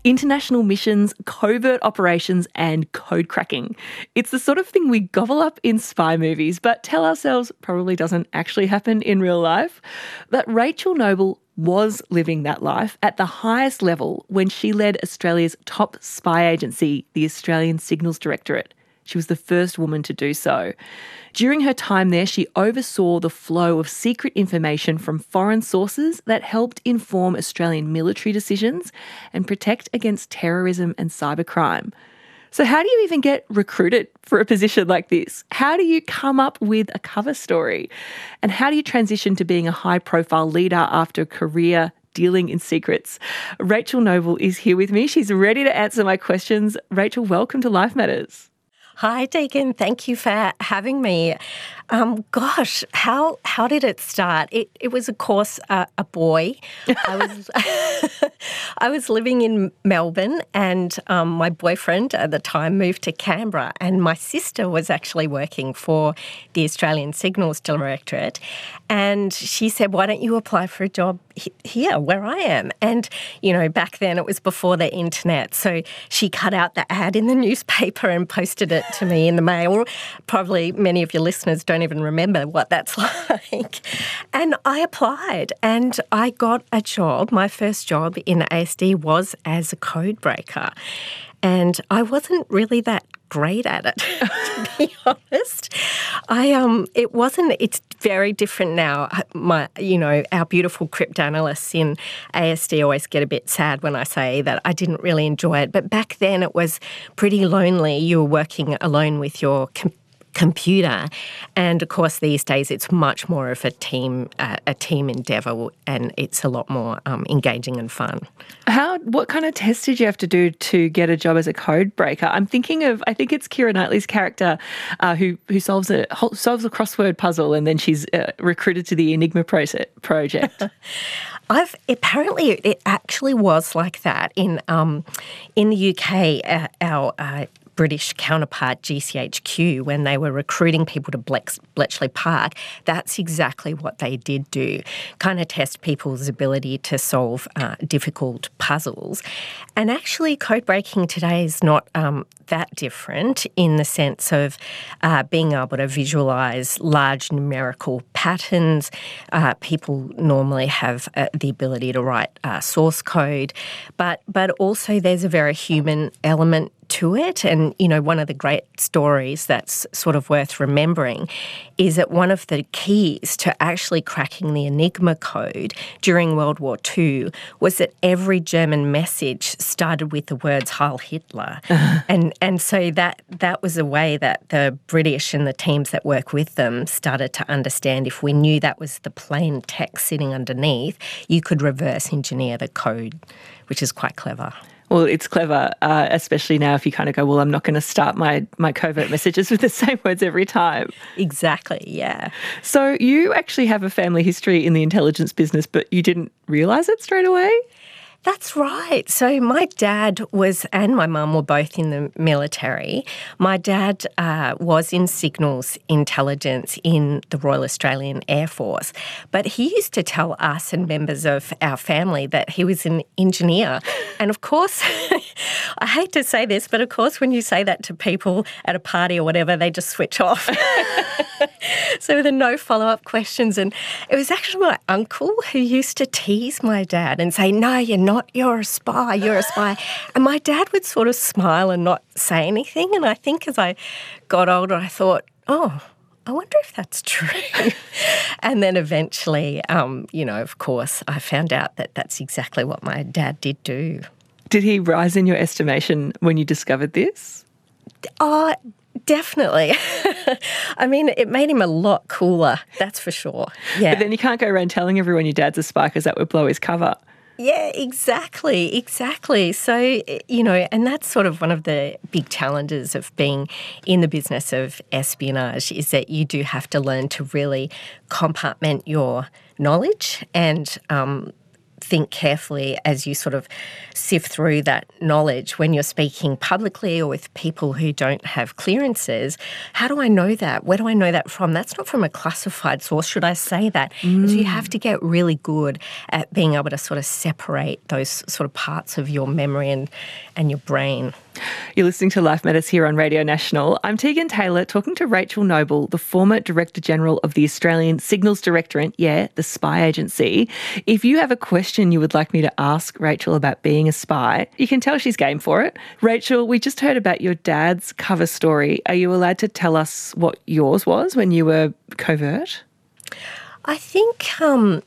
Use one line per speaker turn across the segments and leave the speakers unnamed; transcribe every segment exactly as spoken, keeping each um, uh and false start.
International missions, covert operations, and code cracking. It's the sort of thing we gobble up in spy movies, but tell ourselves probably doesn't actually happen in real life. But Rachel Noble was living that life at the highest level when she led Australia's top spy agency, the Australian Signals Directorate. She was the first woman to do so. During her time there, she oversaw the flow of secret information from foreign sources that helped inform Australian military decisions and protect against terrorism and cybercrime. So how do you even get recruited for a position like this? How do you come up with a cover story? And how do you transition to being a high-profile leader after a career dealing in secrets? Rachel Noble is here with me. She's ready to answer my questions. Rachel, welcome to Life Matters.
Hi, Deegan. Thank you for having me. Um, gosh, how how did it start? It it was, of course, uh, a boy. I was I was living in Melbourne, and um, my boyfriend at the time moved to Canberra, and my sister was actually working for the Australian Signals Directorate, and she said, "Why don't you apply for a job here where I am?" And, you know, back then it was before the internet. So she cut out the ad in the newspaper and posted it to me in the mail. Probably many of your listeners don't even remember what that's like. And I applied and I got a job. My first job in A S D was as a code breaker. And I wasn't really that great at it, to be honest. I um, it wasn't. It's very different now. My, you know, our beautiful cryptanalysts in A S D always get a bit sad when I say that I didn't really enjoy it. But back then, it was pretty lonely. You were working alone with your computer. computer. And of course, these days it's much more of a team uh, a team endeavour, and it's a lot more um, engaging and fun.
How? What kind of tests did you have to do to get a job as a code breaker? I'm thinking of, I think it's Keira Knightley's character uh, who who solves a solves a crossword puzzle, and then she's uh, recruited to the Enigma project.
I've apparently it actually was like that in um, in the U K. Uh, our uh, British counterpart, G C H Q, when they were recruiting people to Blex- Bletchley Park, that's exactly what they did do, kind of test people's ability to solve uh, difficult puzzles. And actually, code breaking today is not um, that different in the sense of uh, being able to visualise large numerical patterns. Uh, people normally have uh, the ability to write uh, source code, but but also there's a very human element to it. And, you know, one of the great stories that's sort of worth remembering is that one of the keys to actually cracking the Enigma code during World War Two was that every German message started with the words Heil Hitler. and and so that that was a way that the British and the teams that work with them started to understand if we knew that was the plain text sitting underneath, you could reverse engineer the code, which is quite clever.
Well, it's clever, uh, especially now if you kind of go, well, I'm not going to start my, my covert messages with the same words every time.
Exactly, yeah.
So you actually have a family history in the intelligence business, but you didn't realise it straight away?
That's right. So my dad was, and my mum were both in the military. My dad uh, was in signals intelligence in the Royal Australian Air Force, but he used to tell us and members of our family that he was an engineer. And of course, I hate to say this, but of course when you say that to people at a party or whatever, they just switch off. So there are no follow-up questions. And it was actually my uncle who used to tease my dad and say, "No, you're not. You're a spy. You're a spy." And my dad would sort of smile and not say anything. And I think as I got older, I thought, oh, I wonder if that's true. And then eventually, um, you know, of course, I found out that that's exactly what my dad did do.
Did he rise in your estimation when you discovered this?
Oh, definitely. I mean, it made him a lot cooler, that's for sure. Yeah.
But then you can't go around telling everyone your dad's a spy because that would blow his cover.
Yeah, exactly, exactly. So, you know, and that's sort of one of the big challenges of being in the business of espionage is that you do have to learn to really compartment your knowledge and um, think carefully as you sort of sift through that knowledge when you're speaking publicly or with people who don't have clearances. How do I know that? Where do I know that from? That's not from a classified source. Should I say that? Mm. So you have to get really good at being able to sort of separate those sort of parts of your memory and, and your brain.
You're listening to Life Matters here on Radio National. I'm Tegan Taylor talking to Rachel Noble, the former Director General of the Australian Signals Directorate, yeah, the spy agency. If you have a question you would like me to ask Rachel about being a spy, you can tell she's game for it. Rachel, we just heard about your dad's cover story. Are you allowed to tell us what yours was when you were covert?
I think... Um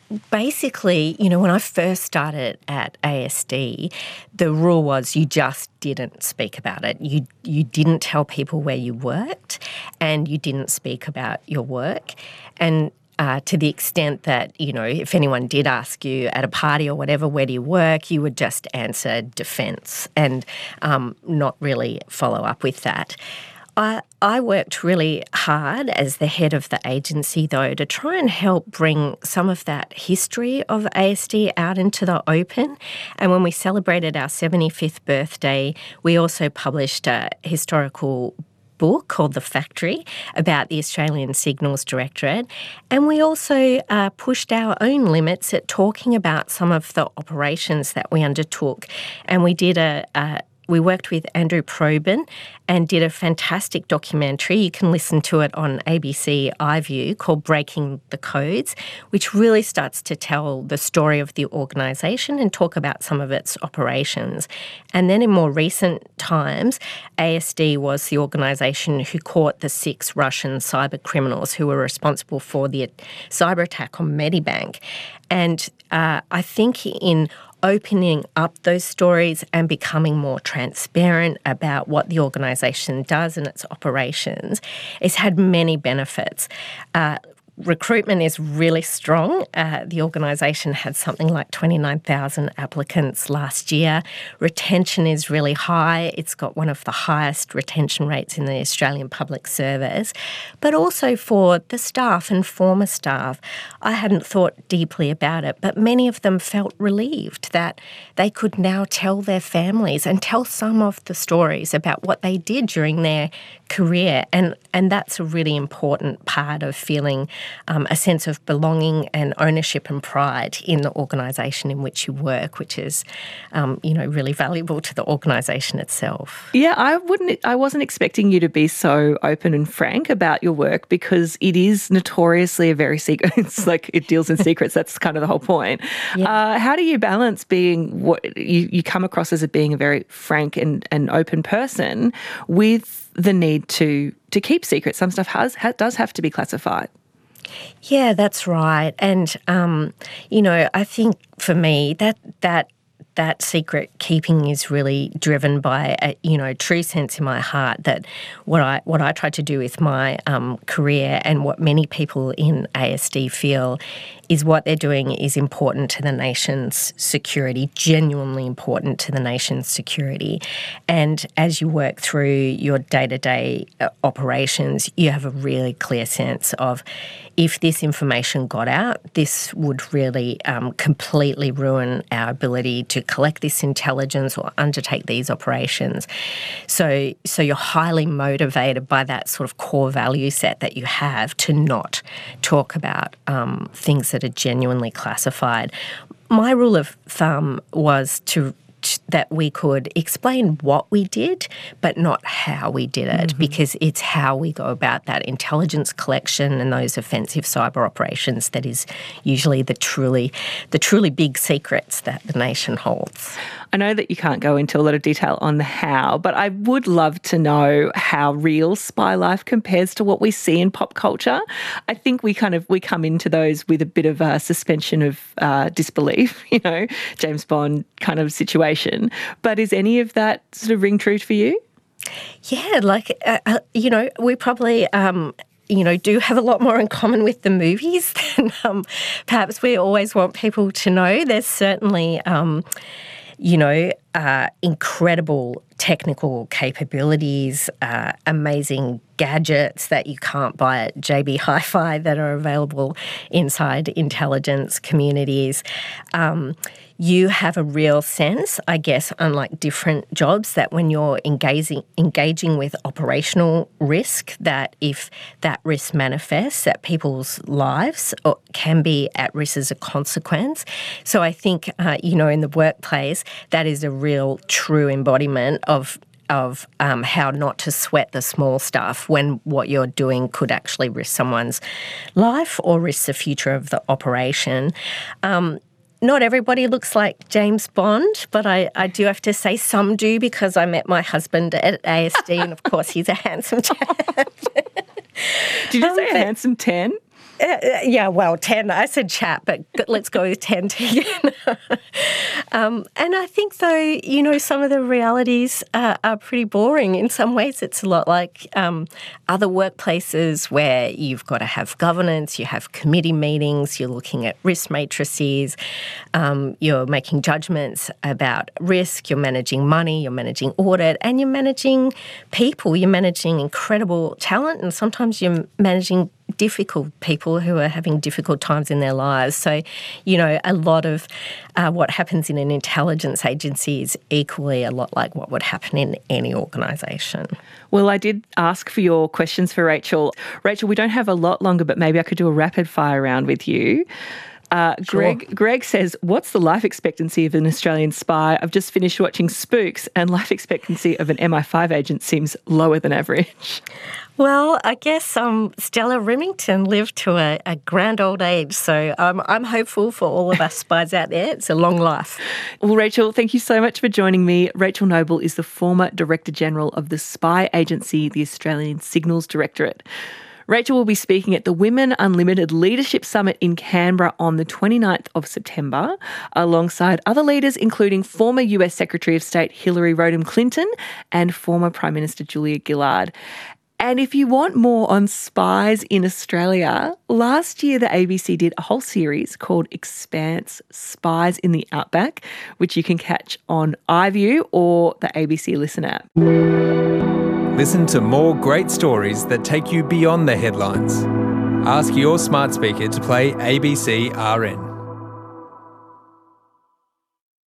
Basically, you know, when I first started at A S D, the rule was you just didn't speak about it. You you didn't tell people where you worked, and you didn't speak about your work. And uh, to the extent that, you know, if anyone did ask you at a party or whatever, where do you work, you would just answer defence and um, not really follow up with that. I, I worked really hard as the head of the agency, though, to try and help bring some of that history of A S D out into the open. And when we celebrated our seventy-fifth birthday, we also published a historical book called The Factory about the Australian Signals Directorate. And we also uh, pushed our own limits at talking about some of the operations that we undertook. And we did a... a We worked with Andrew Probyn and did a fantastic documentary. You can listen to it on A B C iView called Breaking the Codes, which really starts to tell the story of the organisation and talk about some of its operations. And then in more recent times, A S D was the organisation who caught the six Russian cyber criminals who were responsible for the cyber attack on Medibank. And uh, I think in opening up those stories and becoming more transparent about what the organisation does and its operations, it's had many benefits. Uh, Recruitment is really strong. Uh, the organisation had something like twenty-nine thousand applicants last year. Retention is really high. It's got one of the highest retention rates in the Australian public service. But also for the staff and former staff, I hadn't thought deeply about it, but many of them felt relieved that they could now tell their families and tell some of the stories about what they did during their career. And, and that's a really important part of feeling Um, a sense of belonging and ownership and pride in the organisation in which you work, which is, um, you know, really valuable to the organisation itself.
Yeah, I wouldn't. I wasn't expecting you to be so open and frank about your work because it is notoriously a very secret. It's like it deals in secrets. That's kind of the whole point. Yeah. Uh, how do you balance being what you, you come across as being a very frank and, and open person with the need to to keep secrets? Some stuff has, has does have to be classified.
Yeah, that's right. And, um, you know, I think for me that that that secret keeping is really driven by a, you know, true sense in my heart that what I what I try to do with my um, career and what many people in A S D feel is what they're doing is important to the nation's security, genuinely important to the nation's security. And as you work through your day-to-day operations, you have a really clear sense of if this information got out, this would really um, completely ruin our ability to collect this intelligence or undertake these operations. So, so you're highly motivated by that sort of core value set that you have to not talk about um, things that are genuinely classified. My rule of thumb was to that we could explain what we did, but not how we did it, mm-hmm. because it's how we go about that intelligence collection and those offensive cyber operations that is usually the truly, the truly big secrets that the nation holds.
I know that you can't go into a lot of detail on the how, but I would love to know how real spy life compares to what we see in pop culture. I think we kind of, we come into those with a bit of a suspension of uh, disbelief, you know, James Bond kind of situation. But is any of that sort of ring true for you?
Yeah, like, uh, you know, we probably... Um, you know, do have a lot more in common with the movies than um, perhaps we always want people to know. There's certainly, um, you know, uh, incredible technical capabilities, uh, amazing gadgets that you can't buy at J B Hi-Fi that are available inside intelligence communities. Um, you have a real sense, I guess, unlike different jobs, that when you're engaging engaging with operational risk, that if that risk manifests, that people's lives can be at risk as a consequence. So I think, uh, you know, in the workplace, that is a real true embodiment of of um, how not to sweat the small stuff when what you're doing could actually risk someone's life or risk the future of the operation. Um, Not everybody looks like James Bond, but I, I do have to say some do, because I met my husband at A S D and, of course, he's a handsome chap.
Did you
um,
say a
but,
handsome ten?
Uh, yeah, well, ten. I said chap, but let's go with ten again. um, and I think, though, you know, some of the realities uh, are pretty boring. In some ways, it's a lot like um, other workplaces where you've got to have governance, you have committee meetings, you're looking at risk matrices, um, you're making judgments about risk, you're managing money, you're managing audit, and you're managing people. You're managing incredible talent, and sometimes you're managing difficult people who are having difficult times in their lives. So, you know, a lot of uh, what happens in an intelligence agency is equally a lot like what would happen in any organisation.
Well, I did ask for your questions for Rachel. Rachel, we don't have a lot longer, but maybe I could do a rapid fire round with you. Uh, Greg sure. Greg says, what's the life expectancy of an Australian spy? I've just finished watching Spooks, and life expectancy of an M I five agent seems lower than average.
Well, I guess um, Stella Remington lived to a, a grand old age, so um, I'm hopeful for all of us spies out there. It's a long life.
Well, Rachel, thank you so much for joining me. Rachel Noble is the former Director General of the spy agency, the Australian Signals Directorate. Rachel will be speaking at the Women Unlimited Leadership Summit in Canberra on the twenty-ninth of September, alongside other leaders including former U S Secretary of State Hillary Rodham Clinton and former Prime Minister Julia Gillard. And if you want more on spies in Australia, last year the A B C did a whole series called Expanse Spies in the Outback, which you can catch on iView or the A B C Listen app.
Listen to more great stories that take you beyond the headlines. Ask your smart speaker to play A B C R N.